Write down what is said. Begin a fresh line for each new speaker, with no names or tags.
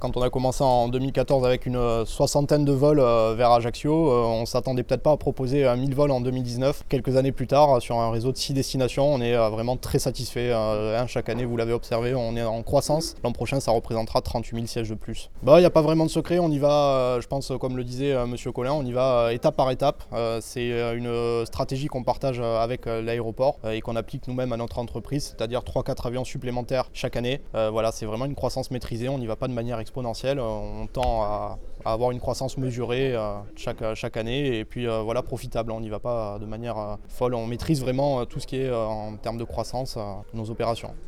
Quand on a commencé en 2014 avec une soixantaine de vols vers Ajaccio, on s'attendait peut-être pas à proposer 1000 vols en 2019. Quelques années plus tard, sur un réseau de 6 destinations, on est vraiment très satisfait. Chaque année, vous l'avez observé, on est en croissance. L'an prochain, ça représentera 38 000 sièges de plus. Il n'y a pas vraiment de secret, on y va, je pense, comme le disait Monsieur Collin, on y va étape par étape. C'est une stratégie qu'on partage avec l'aéroport et qu'on applique nous-mêmes à notre entreprise, c'est-à-dire 3-4 avions supplémentaires chaque année. Voilà, c'est vraiment une croissance maîtrisée, on n'y va pas de manière exponentielle, on tend à avoir une croissance mesurée chaque année et puis voilà, profitable, on n'y va pas de manière folle, on maîtrise vraiment tout ce qui est en termes de croissance de nos opérations.